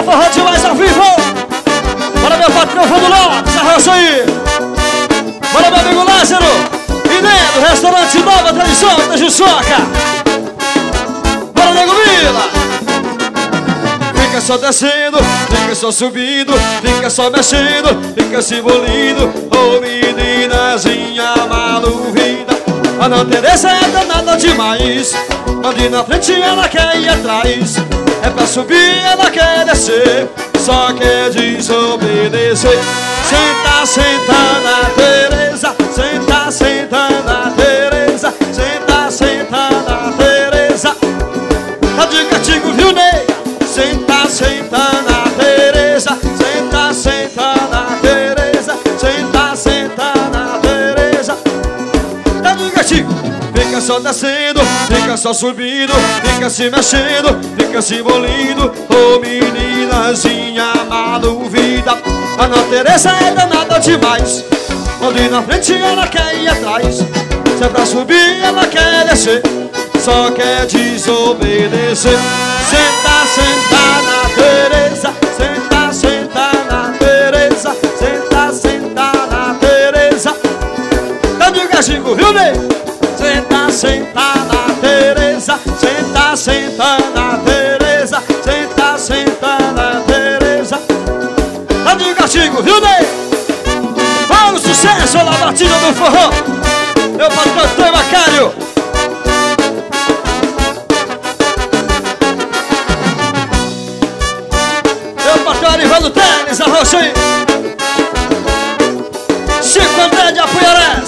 é forró demais ao vivo. Bora meu patrão, vamos lá, desarrocha aí. Bora meu amigo Lázaro e Nendo, restaurante Nova Tradição da Juçoca. Bora nego Vila. Fica só descendo, fica só subindo, fica só mexendo, fica se embolindo. Ô meninazinha maluvida, a Ana Teresa é danada demais. Onde na frente ela quer ir atrás, é pra subir ela quer descer, só quer desobedecer. Senta, senta na Teresa, senta, senta na Teresa, senta, senta na Teresa. Tá de castigo, viu, nega? Senta, senta na Teresa, senta, senta na Teresa, senta, senta na Teresa. Tá de castigo. Fica só descendo, fica só subindo, fica se mexendo, fica se embolindo. Ô meninazinha maluvida, a Ana Teresa é danada demais. Onde na frente ela quer ir atrás, se é pra subir ela quer descer, só quer desobedecer. Senta, senta na Teresa, senta, senta na Teresa, senta, senta na Teresa. Tá de castigo, viu, Ney? Senta, senta na Teresa, senta, senta na Teresa, senta, senta na Teresa. Tá de castigo, viu, Ney? Vamos, sucesso na batida do forró. Meu patrão Antônio Macário. Meu patrão Arivaldo Tênis, arrocha aí. Chico André de Apuiarés.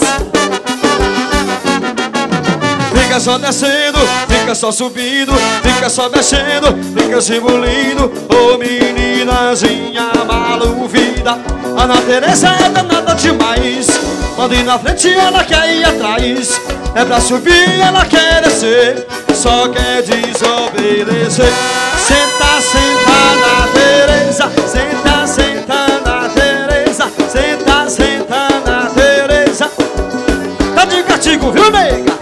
Fica só descendo, fica só subindo, fica só mexendo, fica se embolindo. Ô meninazinha maluvida, a Ana Teresa é danada demais. Onde na frente ela quer ir atrás, é pra subir ela quer descer, só quer desobedecer. Senta, senta na Teresa, senta, senta na Teresa, senta, senta na Teresa. Tá de castigo, viu, nega?